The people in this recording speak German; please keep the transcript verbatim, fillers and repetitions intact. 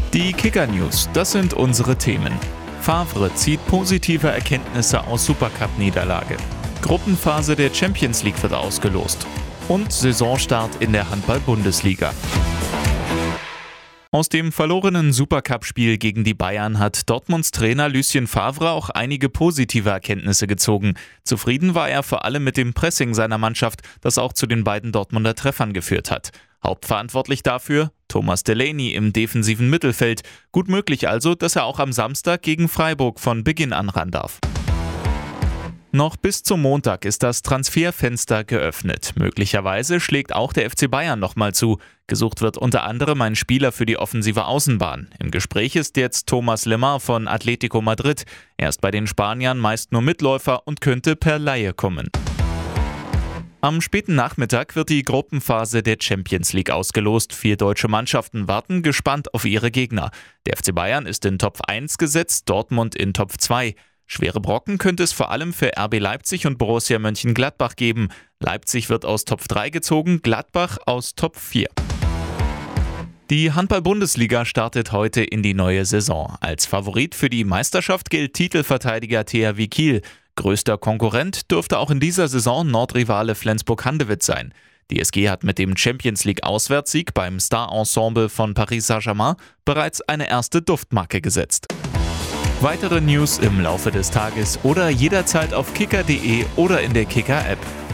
Die Kicker-News, das sind unsere Themen. Favre zieht positive Erkenntnisse aus Supercup-Niederlage. Gruppenphase der Champions League wird ausgelost. Und Saisonstart in der Handball-Bundesliga. Aus dem verlorenen Supercup-Spiel gegen die Bayern hat Dortmunds Trainer Lucien Favre auch einige positive Erkenntnisse gezogen. Zufrieden war er vor allem mit dem Pressing seiner Mannschaft, das auch zu den beiden Dortmunder Treffern geführt hat. Hauptverantwortlich dafür Thomas Delaney im defensiven Mittelfeld. Gut möglich also, dass er auch am Samstag gegen Freiburg von Beginn an ran darf. Noch bis zum Montag ist das Transferfenster geöffnet. Möglicherweise schlägt auch der F C Bayern nochmal zu. Gesucht wird unter anderem ein Spieler für die offensive Außenbahn. Im Gespräch ist jetzt Thomas Lemar von Atletico Madrid. Er ist bei den Spaniern meist nur Mitläufer und könnte per Leihe kommen. Am späten Nachmittag wird die Gruppenphase der Champions League ausgelost. Vier deutsche Mannschaften warten gespannt auf ihre Gegner. Der F C Bayern ist in Top eins gesetzt, Dortmund in Top zwei. Schwere Brocken könnte es vor allem für R B Leipzig und Borussia Mönchengladbach geben. Leipzig wird aus Top drei gezogen, Gladbach aus Top vier. Die Handball-Bundesliga startet heute in die neue Saison. Als Favorit für die Meisterschaft gilt Titelverteidiger T H W Kiel. Größter Konkurrent dürfte auch in dieser Saison Nordrivale Flensburg-Handewitt sein. Die S G hat mit dem Champions-League-Auswärtssieg beim Star-Ensemble von Paris Saint-Germain bereits eine erste Duftmarke gesetzt. Weitere News im Laufe des Tages oder jederzeit auf kicker punkt de oder in der Kicker-App.